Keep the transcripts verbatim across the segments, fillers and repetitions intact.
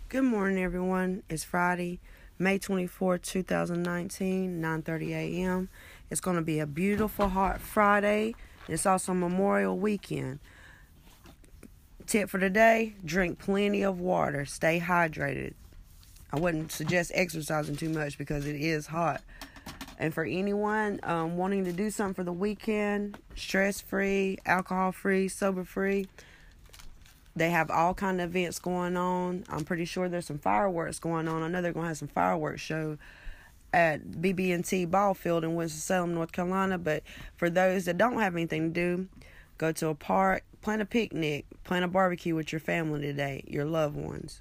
Good morning, everyone. It's Friday, May twenty-fourth, twenty nineteen, nine thirty a.m. It's going to be a beautiful, hot Friday. It's also Memorial Weekend. Tip for today, drink plenty of water. Stay hydrated. I wouldn't suggest exercising too much because it is hot. And for anyone um, wanting to do something for the weekend, stress-free, alcohol-free, sober-free, they have all kind of events going on. I'm pretty sure there's some fireworks going on. I know they're going to have some fireworks show at B B and T Ball Field in Winston-Salem, North Carolina. But for those that don't have anything to do, go to a park, plan a picnic, plan a barbecue with your family today, your loved ones.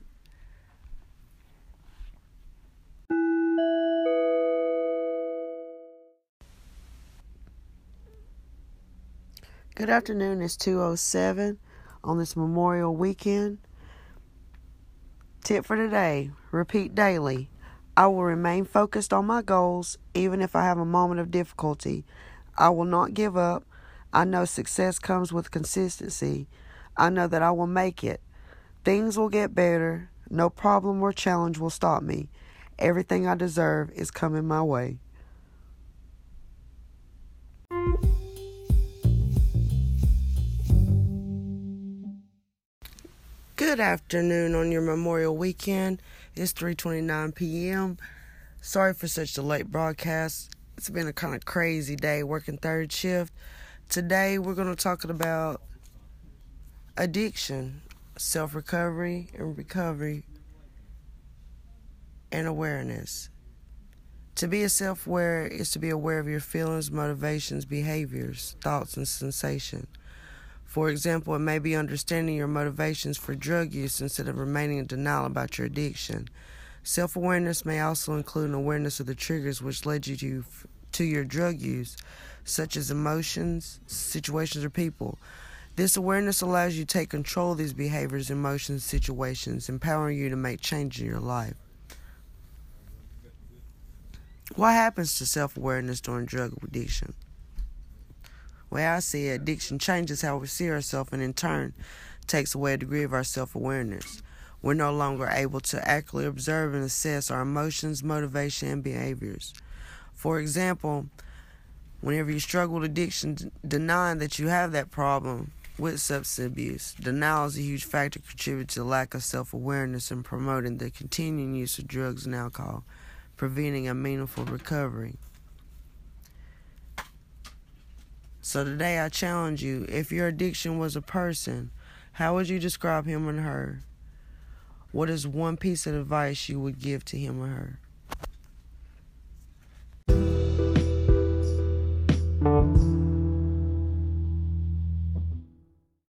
Good afternoon. It's two oh seven on this Memorial Weekend. Tip for today, repeat daily. I will remain focused on my goals even if I have a moment of difficulty. I will not give up. I know success comes with consistency. I know that I will make it. Things will get better. No problem or challenge will stop me. Everything I deserve is coming my way. Good afternoon on your Memorial Weekend. It's three twenty-nine p.m. Sorry for such a late broadcast. It's been a kind of crazy day working third shift. Today we're going to talk about addiction, self-recovery and recovery, and awareness. To be a self-aware is to be aware of your feelings, motivations, behaviors, thoughts, and sensations. For example, it may be understanding your motivations for drug use instead of remaining in denial about your addiction. Self-awareness may also include an awareness of the triggers which led you to, to your drug use, such as emotions, situations, or people. This awareness allows you to take control of these behaviors, emotions, situations, empowering you to make change in your life. What happens to self-awareness during drug addiction? The way I see it, addiction changes how we see ourselves and in turn takes away a degree of our self-awareness. We're no longer able to accurately observe and assess our emotions, motivation, and behaviors. For example, whenever you struggle with addiction, denying that you have that problem with substance abuse, denial is a huge factor contributing to the lack of self-awareness and promoting the continuing use of drugs and alcohol, preventing a meaningful recovery. So today I challenge you, if your addiction was a person, how would you describe him and her? What is one piece of advice you would give to him or her?